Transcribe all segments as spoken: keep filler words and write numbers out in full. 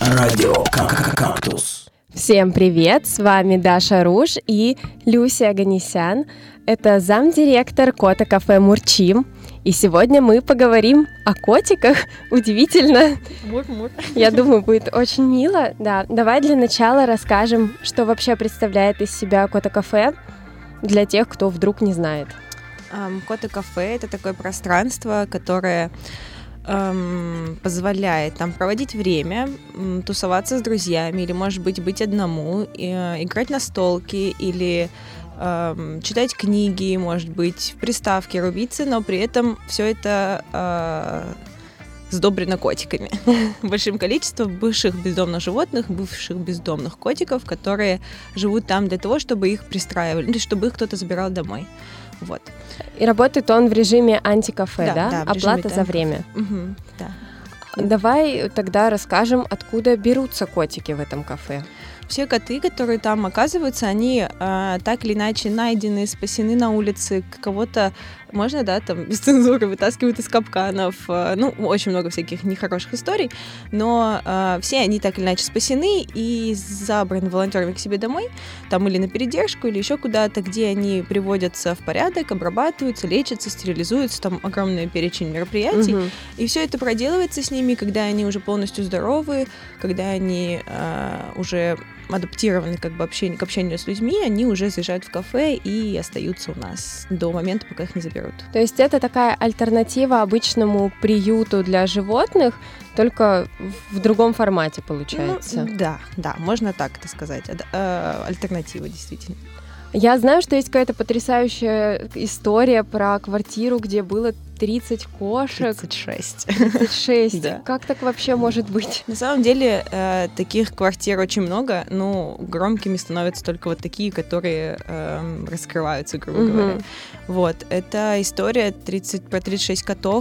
Радио «Кактус». Всем привет, с вами Даша Руж и Люся Оганесян. Это замдиректор кота-кафе «Мурчим». И сегодня мы поговорим о котиках. Удивительно. Мур-мур. Я думаю, будет очень мило. Да, давай для начала расскажем, что вообще представляет из себя кота-кафе для тех, кто вдруг не знает. Um, кота-кафе — это такое пространство, которое um, позволяет нам проводить время, um, тусоваться с друзьями, или, может быть, быть одному, и, uh, играть на столке, или uh, читать книги, может быть, в приставке рубиться, но при этом все это uh, сдобрено котиками. Большим количеством бывших бездомных животных, бывших бездомных котиков, которые живут там для того, чтобы их пристраивали, ну, чтобы их кто-то забирал домой. Вот. И работает он в режиме антикафе, да? Да, да, оплата за время. Угу, да. Давай тогда расскажем, откуда берутся котики в этом кафе. Все коты, которые там оказываются, они э, так или иначе найдены, спасены на улице, кого-то можно, да, там без цензуры вытаскивают из капканов, э, ну, очень много всяких нехороших историй, но э, все они так или иначе спасены и забраны волонтерами к себе домой, там или на передержку, или еще куда-то, где они приводятся в порядок, обрабатываются, лечатся, стерилизуются, там огромный перечень мероприятий, угу. И все это проделывается с ними, когда они уже полностью здоровы, когда они э, уже адаптированы как бы общение, к общению с людьми, они уже заезжают в кафе и остаются у нас до момента, пока их не заберут. То есть это такая альтернатива обычному приюту для животных, только в другом формате получается. Ну, да, да, можно так это сказать. Альтернатива, действительно. Я знаю, что есть какая-то потрясающая история про квартиру, где было тридцать кошек. тридцать шесть. тридцать шесть. Да. Как так вообще может быть? На самом деле э, таких квартир очень много, но громкими становятся только вот такие, которые э, раскрываются, грубо угу. говоря. Вот. Это история тридцать, про тридцать шесть котов.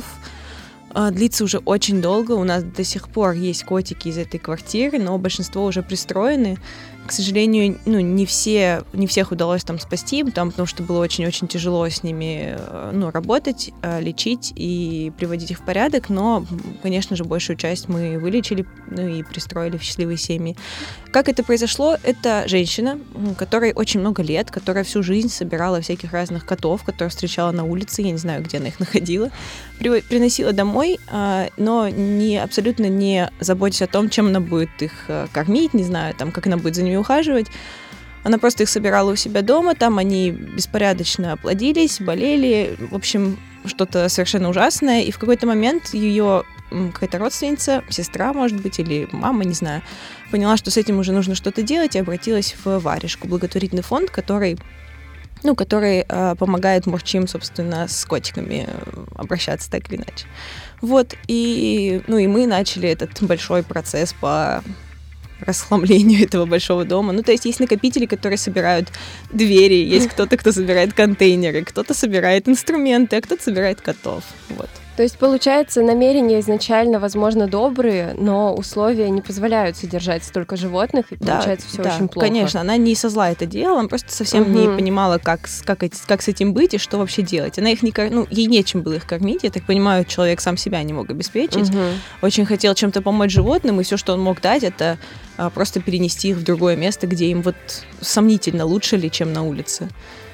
Э, длится уже очень долго. У нас до сих пор есть котики из этой квартиры, но большинство уже пристроены. К сожалению, ну, не, все, не всех удалось там спасти, там, потому что было очень-очень тяжело с ними ну, работать, лечить и приводить их в порядок, но, конечно же, большую часть мы вылечили, ну, и пристроили в счастливые семьи. Как это произошло? Это женщина, которой очень много лет, которая всю жизнь собирала всяких разных котов, которых встречала на улице, я не знаю, где она их находила, при, приносила домой, но не, абсолютно не заботясь о том, чем она будет их кормить, не знаю, там, как она будет за ними ухаживать. Она просто их собирала у себя дома, там они беспорядочно плодились, болели, в общем, что-то совершенно ужасное, и в какой-то момент ее какая-то родственница, сестра, может быть, или мама, не знаю, поняла, что с этим уже нужно что-то делать, и обратилась в Варежку, благотворительный фонд, который ну, который э, помогает Мурчим, собственно, с котиками обращаться так или иначе. Вот, и, ну, и мы начали этот большой процесс по расхламлению этого большого дома. Ну, то есть есть накопители, которые собирают двери, есть кто-то, кто собирает контейнеры, кто-то собирает инструменты, а кто-то собирает котов. Вот. То есть, получается, намерения изначально, возможно, добрые, но условия не позволяют содержать столько животных, и получается да, все да, очень плохо. Конечно, она не со зла это делала, она просто совсем угу. не понимала, как, как, как с этим быть и что вообще делать. Она их не кор... ну, ей нечем было их кормить, я так понимаю, человек сам себя не мог обеспечить. Угу. Очень хотел чем-то помочь животным, и все, что он мог дать, это а, просто перенести их в другое место, где им вот сомнительно лучше ли, чем на улице.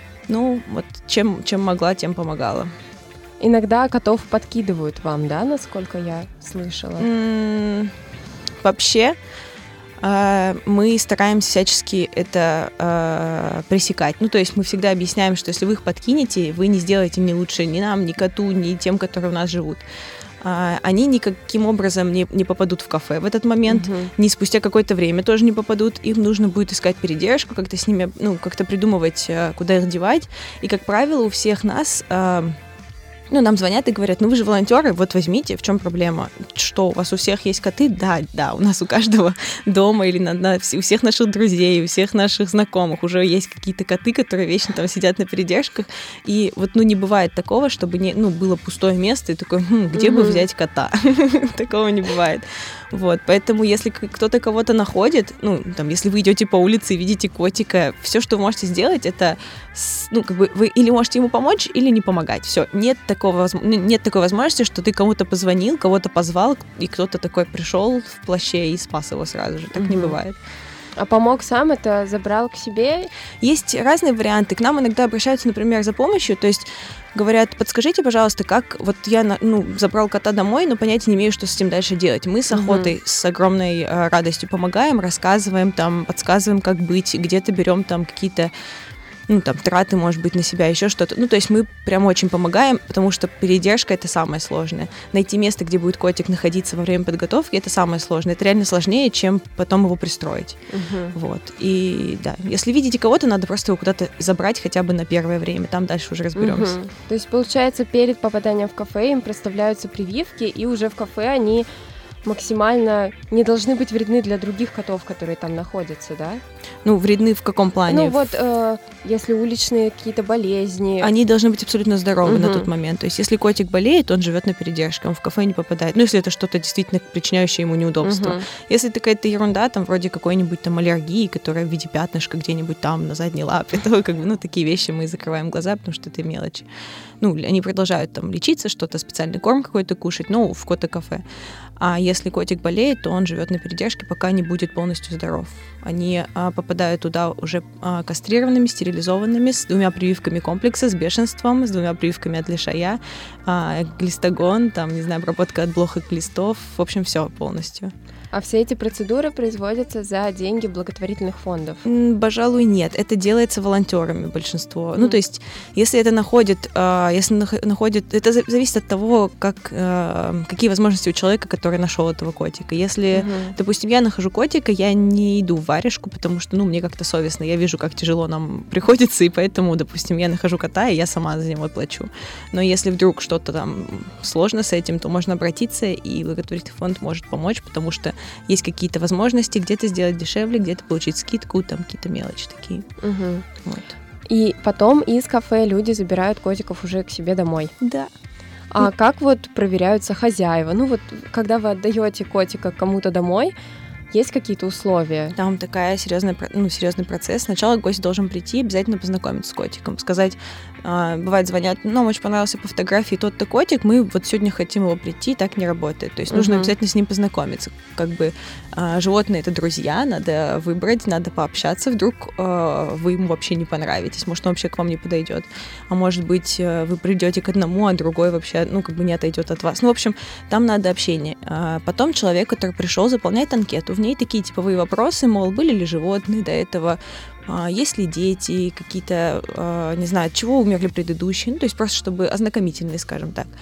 Ну, вот чем, чем могла, тем помогала. Иногда котов подкидывают вам, да, насколько я слышала? Mm, вообще, э, мы стараемся всячески это э, пресекать. Ну, то есть мы всегда объясняем, что если вы их подкинете, вы не сделаете ни лучше ни нам, ни коту, ни тем, которые у нас живут. Э, они никаким образом не, не попадут в кафе в этот момент, uh-huh. ни спустя какое-то время тоже не попадут. Им нужно будет искать передержку, как-то с ними, ну, как-то придумывать, куда их девать. И, как правило, у всех нас... Э, Ну, нам звонят и говорят, ну вы же волонтеры, вот возьмите, в чем проблема? Что, у вас у всех есть коты? Да, да, у нас у каждого дома или на, на, у всех наших друзей, у всех наших знакомых уже есть какие-то коты, которые вечно там сидят на передержках. И вот, ну, не бывает такого, чтобы не, ну, было пустое место и такой, хм, где mm-hmm. бы взять кота? Такого не бывает. Вот, поэтому если кто-то кого-то находит, ну, там, если вы идете по улице и видите котика, все, что вы можете сделать, это, ну, как бы вы или можете ему помочь, или не помогать. Все, нет так, такого, нет такой возможности, что ты кому-то позвонил, кого-то позвал, и кто-то такой пришел в плаще и спас его сразу же. Так mm-hmm. не бывает. А помог сам, это забрал к себе? Есть разные варианты. К нам иногда обращаются, например, за помощью, то есть говорят, подскажите, пожалуйста, как вот я ну, забрал кота домой, но понятия не имею, что с этим дальше делать. Мы с охотой, uh-huh. с огромной э, радостью помогаем, рассказываем, там, подсказываем, как быть, где-то берем там какие-то ну, там, траты, может быть, на себя, еще что-то. Ну, то есть мы прям очень помогаем, потому что передержка — это самое сложное. Найти место, где будет котик находиться во время подготовки — это самое сложное. Это реально сложнее, чем потом его пристроить. Uh-huh. Вот. И да, если видите кого-то, надо просто его куда-то забрать хотя бы на первое время, там дальше уже разберемся. Uh-huh. То есть, получается, перед попаданием в кафе им проставляются прививки, и уже в кафе они максимально не должны быть вредны для других котов, которые там находятся, да? Ну, вредны в каком плане? Ну, вот, э, если уличные какие-то болезни... Они должны быть абсолютно здоровы угу. на тот момент. То есть, если котик болеет, он живет на передержке, он в кафе не попадает. Ну, если это что-то действительно причиняющее ему неудобство. Угу. Если это какая-то ерунда, там, вроде какой-нибудь там аллергии, которая в виде пятнышка где-нибудь там на задней лапе, то, как бы, ну, такие вещи мы закрываем глаза, потому что это мелочи. Ну, они продолжают там лечиться, что-то, специальный корм какой-то кушать, ну, в кота-кафе. А если котик болеет, то он живет на передержке, пока не будет полностью здоров. Они а, попадают туда уже а, кастрированными, стерилизованными, с двумя прививками комплекса, с бешенством, с двумя прививками от лишая, а, глистогон, там, не знаю, обработка от блох и глистов, в общем, все полностью. А все эти процедуры производятся за деньги благотворительных фондов? Пожалуй, нет. Это делается волонтерами большинство. Mm. Ну, то есть, если это находит, если находит, это зависит от того, как, какие возможности у человека, который нашел этого котика. Если, mm-hmm. допустим, я нахожу котика, я не иду в варежку, потому что, ну, мне как-то совестно. Я вижу, как тяжело нам приходится, и поэтому, допустим, я нахожу кота, и я сама за него плачу. Но если вдруг что-то там сложно с этим, то можно обратиться, и благотворительный фонд может помочь, потому что есть какие-то возможности где-то сделать дешевле, где-то получить скидку, там какие-то мелочи такие. Угу. Вот. И потом из кафе люди забирают котиков уже к себе домой. Да. А ну, как вот проверяются хозяева? Ну вот, когда вы отдаете котика кому-то домой, есть какие-то условия? Там такая серьезная, ну, серьезный процесс. Сначала гость должен прийти, обязательно познакомиться с котиком, сказать, э, бывает, звонят, нам очень понравился по фотографии тот-то котик, мы вот сегодня хотим его прийти, так не работает. То есть нужно uh-huh. обязательно с ним познакомиться. Как бы э, животные — это друзья, надо выбрать, надо пообщаться. Вдруг э, вы ему вообще не понравитесь, может, он вообще к вам не подойдет. А может быть, э, вы придете к одному, а другой вообще, ну, как бы не отойдет от вас. Ну, в общем, там надо общение. А потом человек, который пришел, заполняет анкету. В ней такие типовые вопросы, мол, были ли животные до этого, а, есть ли дети, какие-то, а, не знаю, от чего умерли предыдущие, ну, то есть просто чтобы ознакомительные, скажем так.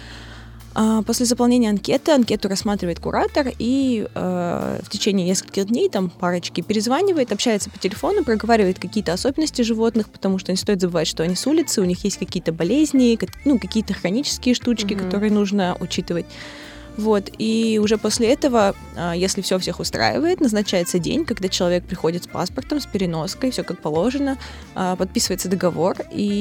А, после заполнения анкеты, анкету рассматривает куратор и а, в течение нескольких дней, там, парочки, перезванивает, общается по телефону, проговаривает какие-то особенности животных, потому что не стоит забывать, что они с улицы, у них есть какие-то болезни, ну, какие-то хронические штучки, mm-hmm. которые нужно учитывать. Вот, и уже после этого, если все всех устраивает, назначается день, когда человек приходит с паспортом, с переноской, все как положено, подписывается договор,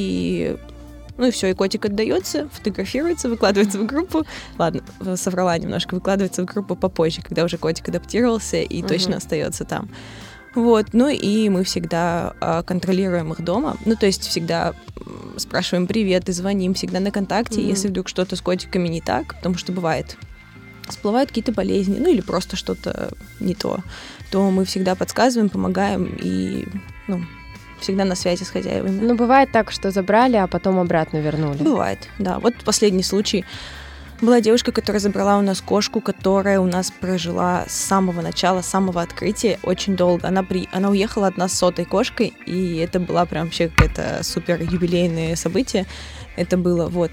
и, ну и все, и котик отдается, фотографируется, выкладывается в группу. Ладно, соврала немножко, выкладывается в группу попозже, когда уже котик адаптировался и угу. точно остается там. Вот, ну и мы всегда а, контролируем их дома, ну то есть всегда спрашиваем привет и звоним, всегда на контакте, mm-hmm. если вдруг что-то с котиками не так, потому что бывает, всплывают какие-то болезни, ну или просто что-то не то, то мы всегда подсказываем, помогаем и, ну, всегда на связи с хозяевами. Ну, бывает так, что забрали, а потом обратно вернули. Бывает, да. Вот последний случай. Была девушка, которая забрала у нас кошку, которая у нас прожила с самого начала, с самого открытия очень долго. Она, при... она уехала от нас с сотой кошкой, и это было прям вообще какое-то супер юбилейное событие. Это было, вот.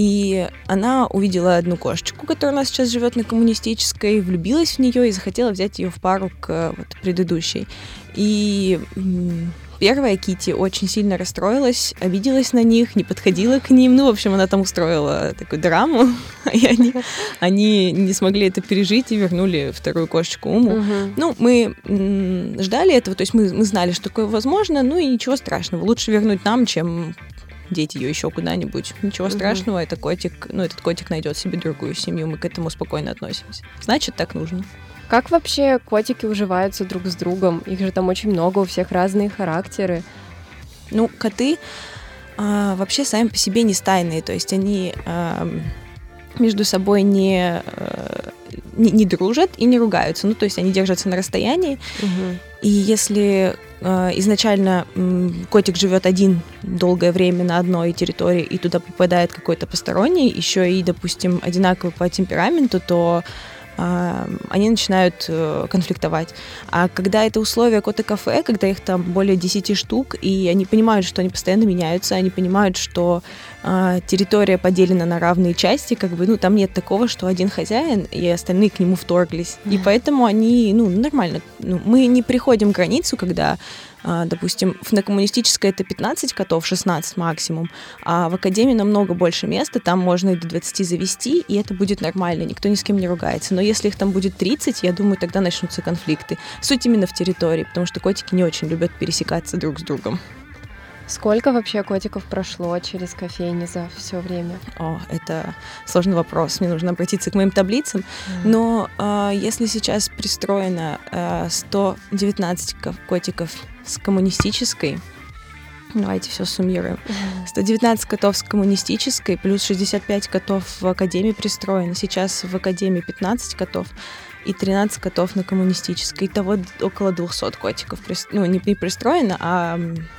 И она увидела одну кошечку, которая у нас сейчас живет на Коммунистической, влюбилась в нее и захотела взять ее в пару к вот, предыдущей. И первая Кити очень сильно расстроилась, обиделась на них, не подходила к ним. Ну, в общем, она там устроила такую драму, и они, они не смогли это пережить и вернули вторую кошечку Уму. Угу. Ну, мы м- ждали этого, то есть мы, мы знали, что такое возможно, ну и ничего страшного. Лучше вернуть нам, чем деть ее еще куда-нибудь. Ничего угу. страшного, это котик, ну, этот котик найдет себе другую семью, мы к этому спокойно относимся. Значит, так нужно. Как вообще котики уживаются друг с другом? Их же там очень много, у всех разные характеры. Ну, коты, а, вообще сами по себе не стайные, то есть они а, между собой не, а, не, не дружат и не ругаются, ну, то есть они держатся на расстоянии, угу. И если а, изначально м, котик живет один долгое время на одной территории, и туда попадает какой-то посторонний, еще и, допустим, одинаковый по темпераменту, то они начинают конфликтовать. А когда это условия кота-кафе, когда их там более десяти штук, и они понимают, что они постоянно меняются, они понимают, что э, территория поделена на равные части, как бы, ну, там нет такого, что один хозяин, и остальные к нему вторглись. Mm-hmm. И поэтому они, ну, нормально. Ну, мы не приходим к границу, когда допустим, на коммунистической это пятнадцать котов, шестнадцать максимум, а в академии намного больше места, там можно и до двадцати завести, и это будет нормально, никто ни с кем не ругается. Но если их там будет тридцать, я думаю, тогда начнутся конфликты. Суть именно в территории, потому что котики не очень любят пересекаться друг с другом. Сколько вообще котиков прошло через кофейни за все время? О, это сложный вопрос. Мне нужно обратиться к моим таблицам. Mm. Но э, если сейчас пристроено э, сто девятнадцать котиков с коммунистической, давайте все суммируем. Mm. сто девятнадцать котов с коммунистической, плюс шестьдесят пять котов в академии пристроено. Сейчас в академии пятнадцать котов и тринадцать котов на коммунистической. Итого около двухсот котиков. Ну, не пристроено, а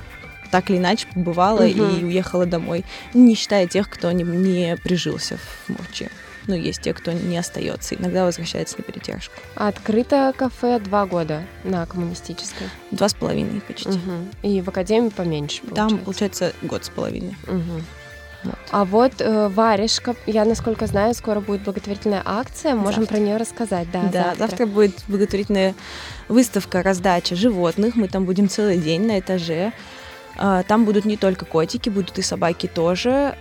так или иначе побывала uh-huh. и уехала домой, не считая тех, кто не, не прижился в Мурчи. Ну, есть те, кто не остается, иногда возвращается на перетяжку. А открыто кафе два года на коммунистической? Два с половиной почти. Uh-huh. И в академии поменьше, получается? Там, получается, год с половиной. Uh-huh. Вот. А вот э, варежка, я, насколько знаю, скоро будет благотворительная акция, можем завтра про нее рассказать. Да, да завтра. завтра будет благотворительная выставка, раздача животных, мы там будем целый день на этаже. Там будут не только котики, будут и собаки тоже.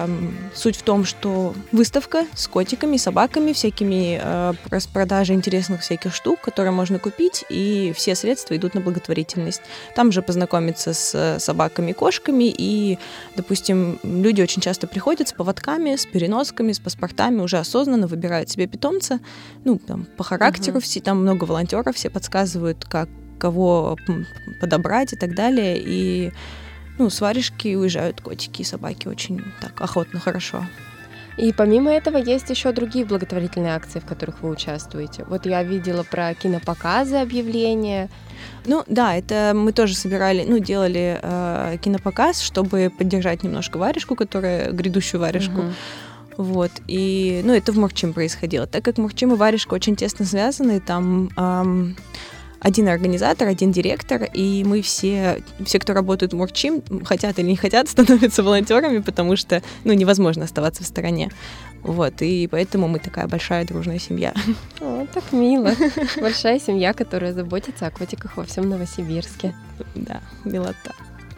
Суть в том, что выставка с котиками, собаками, всякими распродажей интересных всяких штук, которые можно купить, и все средства идут на благотворительность. Там же познакомиться с собаками и кошками, и, допустим, люди очень часто приходят с поводками, с переносками, с паспортами, уже осознанно выбирают себе питомца, ну, там, по характеру, uh-huh. все, там много волонтеров, все подсказывают, как кого подобрать и так далее. И, ну, с варежки уезжают котики и собаки очень так охотно, хорошо. И помимо этого есть еще другие благотворительные акции, в которых вы участвуете. Вот я видела про кинопоказы, объявления. Ну да, это мы тоже собирали, ну, делали э, кинопоказ, чтобы поддержать немножко варежку, которая, грядущую варежку. Uh-huh. Вот, и, ну, это в Мурчим происходило. Так как Мурчим и варежка очень тесно связаны, там эм, один организатор, один директор, и мы все, все, кто работает в Мурчим, хотят или не хотят, становятся волонтерами, потому что, ну, невозможно оставаться в стороне. Вот, и поэтому мы такая большая дружная семья. О, так мило. Большая семья, которая заботится о котиках во всем Новосибирске. Да, милота.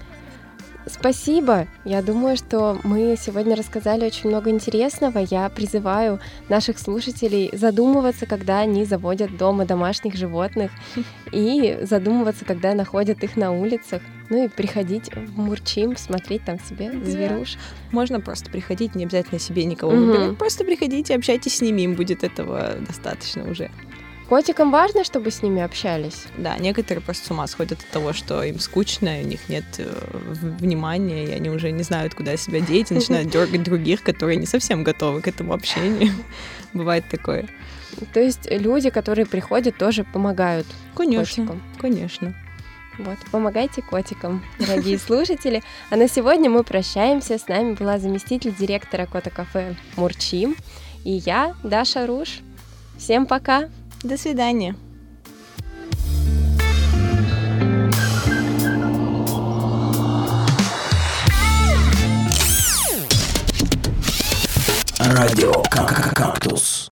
Спасибо. Я думаю, что мы сегодня рассказали очень много интересного. Я призываю наших слушателей задумываться, когда они заводят дома домашних животных, и задумываться, когда находят их на улицах. Ну и приходить в Мурчим, смотреть там себе зверушек. Можно просто приходить, не обязательно себе никого выбирать. Угу. Просто приходите, общайтесь с ними, им будет этого достаточно уже. Котикам важно, чтобы с ними общались? Да, некоторые просто с ума сходят от того, что им скучно, у них нет э, внимания, и они уже не знают, куда себя деть, и начинают дергать других, которые не совсем готовы к этому общению. Бывает такое. То есть люди, которые приходят, тоже помогают конечно, котикам? Конечно. Вот, помогайте котикам, дорогие слушатели. А на сегодня мы прощаемся. С нами была заместитель директора кота-кафе Мурчим и я, Даша Руш. Всем пока! До свидания. Радио «Кактус».